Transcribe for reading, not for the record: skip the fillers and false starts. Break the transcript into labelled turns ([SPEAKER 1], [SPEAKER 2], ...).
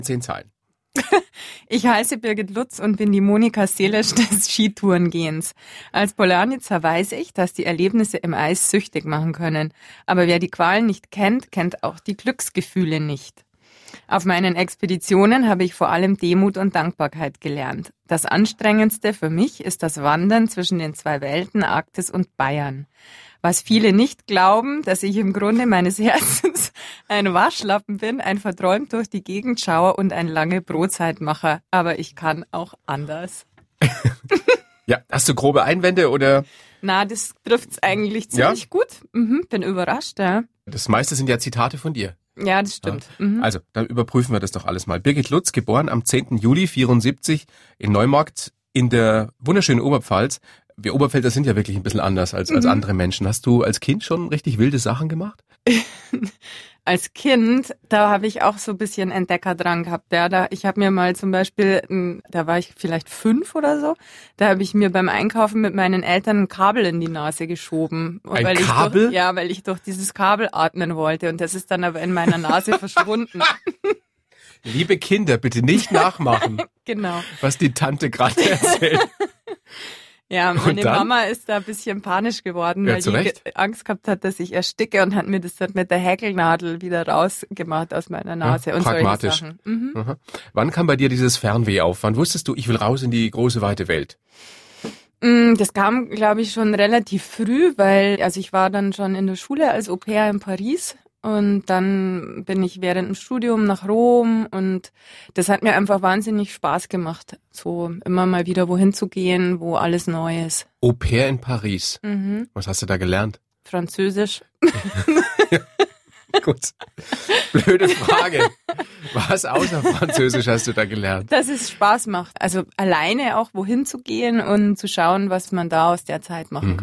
[SPEAKER 1] 10 Zeilen.
[SPEAKER 2] Ich heiße Birgit Lutz und bin die Monika Seelisch des Skitourengehens. Als Polarnitzer weiß ich, dass die Erlebnisse im Eis süchtig machen können. Aber wer die Qualen nicht kennt, kennt auch die Glücksgefühle nicht. Auf meinen Expeditionen habe ich vor allem Demut und Dankbarkeit gelernt. Das Anstrengendste für mich ist das Wandern zwischen den 2 Welten, Arktis und Bayern. Was viele nicht glauben, dass ich im Grunde meines Herzens ein Waschlappen bin, ein verträumt durch die Gegend Schauer und ein lange Brotzeitmacher. Aber ich kann auch anders.
[SPEAKER 1] Ja, hast du grobe Einwände oder?
[SPEAKER 2] Na, das trifft's eigentlich ziemlich gut. Bin überrascht, ja.
[SPEAKER 1] Das meiste sind ja Zitate von dir.
[SPEAKER 2] Ja, das stimmt.
[SPEAKER 1] Ja. Also, dann überprüfen wir das doch alles mal. Birgit Lutz, geboren am 10. Juli 1974 in Neumarkt in der wunderschönen Oberpfalz. Wir Oberpfälzer sind ja wirklich ein bisschen anders als andere Menschen. Hast du als Kind schon richtig wilde Sachen gemacht?
[SPEAKER 2] Als Kind, da habe ich auch so ein bisschen Entdeckerdrang gehabt. Ja, ich habe mir mal zum Beispiel, da war ich vielleicht 5 oder so, da habe ich mir beim Einkaufen mit meinen Eltern ein Kabel in die Nase geschoben.
[SPEAKER 1] Ein Kabel?
[SPEAKER 2] Weil ich durch dieses Kabel atmen wollte und das ist dann aber in meiner Nase verschwunden.
[SPEAKER 1] Liebe Kinder, bitte nicht nachmachen,
[SPEAKER 2] genau,
[SPEAKER 1] was die Tante gerade erzählt.
[SPEAKER 2] Ja, meine Mama ist da ein bisschen panisch geworden, weil die Angst gehabt hat, dass ich ersticke und hat mir das dann mit der Häkelnadel wieder rausgemacht aus meiner Nase. Ja, und
[SPEAKER 1] pragmatisch.
[SPEAKER 2] Solche Sachen.
[SPEAKER 1] Wann kam bei dir dieses Fernweh auf? Wann wusstest du, ich will raus in die große, weite Welt?
[SPEAKER 2] Das kam, glaube ich, schon relativ früh, weil ich war dann schon in der Schule als Au-pair in Paris. Und dann bin ich während dem Studium nach Rom und das hat mir einfach wahnsinnig Spaß gemacht, so immer mal wieder wohin zu gehen, wo alles neu ist.
[SPEAKER 1] Au-pair in Paris. Was hast du da gelernt?
[SPEAKER 2] Französisch.
[SPEAKER 1] Gut. Blöde Frage. Was außer Französisch hast du da gelernt?
[SPEAKER 2] Dass es Spaß macht. Also alleine auch wohin zu gehen und zu schauen, was man da aus der Zeit machen kann.